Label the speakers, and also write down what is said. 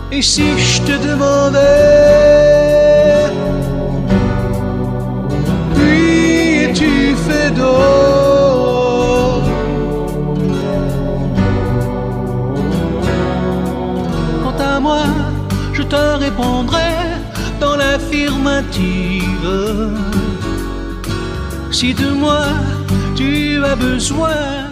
Speaker 1: Et si je te demandais, puis es-tu fait d'or? Quant à moi, je te répondrai dans l'affirmative. Si de moi tu as besoin,